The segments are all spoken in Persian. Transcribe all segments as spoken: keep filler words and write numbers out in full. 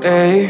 ای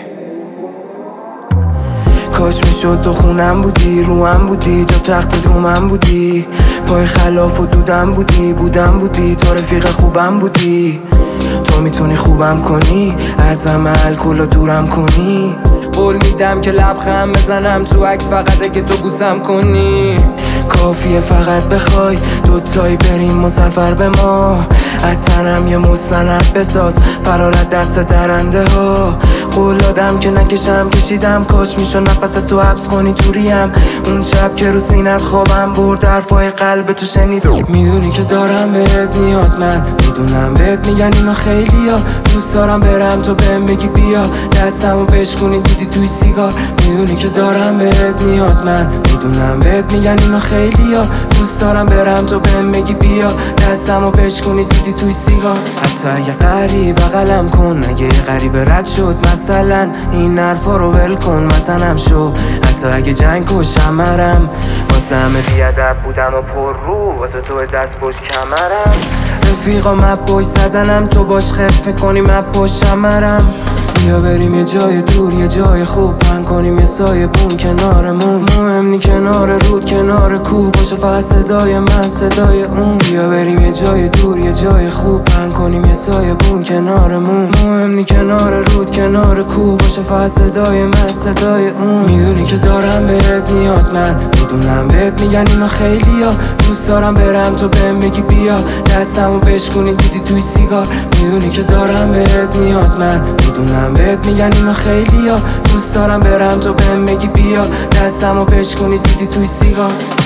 کاش میشد تو خونم بودی، رو هم بودی، جا تختت رو من بودی، پای خلاف و دودم بودی، بودم بودی، تو رفیق خوبم بودی. تو میتونی خوبم کنی، ازم الکل و دورم کنی. قول میدم که لبخند بزنم تو عکس فقط اگه تو بوسم کنی. کافیه فقط بخوای دوتایی بریم مسافر به ما. اتنم یه مستند بساز فرارت دست درنده ها. قول دادم که نکشم کشیدم، کاش میشو نفس تو حبس کنی توریم. اون شب که رو سینت خوابم برد حرفای قلب تو شنیدم. میدونی که دارم بهت نیاز، من میدونم بهت میگن اینو خیلی ها. دوست دارم برم تو بهم بگی بیا، دستمو بشکونی دیدی توی سیگار. میدونی که دارم بهت نیاز، من میدونم بهت میگن اینو خیلی ها. دوست دارم برم تو بهم بگی بیا، دستمو بشکونی دیدی توی سیگار. حتی اگه غریب بغلم کن، اگه غریب رد شد مثلا این حرفا رو ول کن متنم شو. حتی اگه جنگ کشم مرم، واسه همه بیادب بودم و پر رو، واسه تو دست پشت کمرم. رفیقا من پشت زدنم، تو باش خفه کنی من پشت شمرم. بیا بریم یه جای دور، یه جای خوب، پن کنیم یه سایه بون کنارمون. مهم نی کنار رود کنار کوه باشه، فقط صدای من صدای اون. بیا بریم یه جای دور، یه جای خوب، پن کنیم یه سایه بون کنارمون. مهم نی کنار رود کنار کوه باشه، فقط صدای من صدای اون. میدونی که دارم بهت نیاز، من میدونم بهت میگن اینو خیلی ها. دوست دارم برم تو بهم بگی بیا، دستمو بشکونی دیدی توی سیگار. میدونی که دارم بهت نیاز، من میدونم بهت میگن اینو خیلی ها. دوست دارم برم تو بهم بگی بیا، دستمو بشکونی دیدی توی سیگار.